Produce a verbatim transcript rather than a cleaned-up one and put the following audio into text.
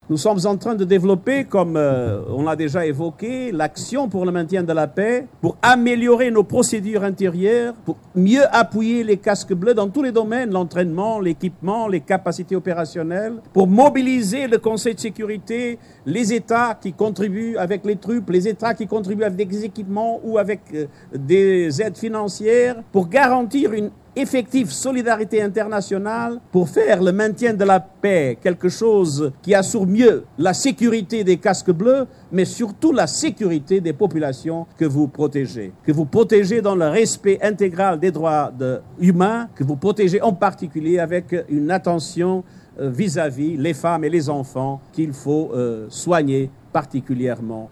Nous sommes en train de développer, comme euh, on l'a déjà évoqué, l'action pour le maintien de la paix, pour améliorer nos procédures intérieures, pour mieux appuyer les casques bleus dans tous les domaines, l'entraînement, l'équipement, les capacités opérationnelles, pour mobiliser le Conseil de sécurité, les États qui contribuent avec les troupes, les États qui contribuent avec des équipements ou avec euh, des aides financières, pour garantir une effective solidarité internationale, pour faire le maintien de la paix quelque chose qui assure mieux la sécurité des casques bleus, mais surtout la sécurité des populations que vous protégez. Que vous protégez dans le respect intégral des droits de, humains, que vous protégez en particulier avec une attention euh, vis-à-vis les femmes et les enfants qu'il faut euh, soigner particulièrement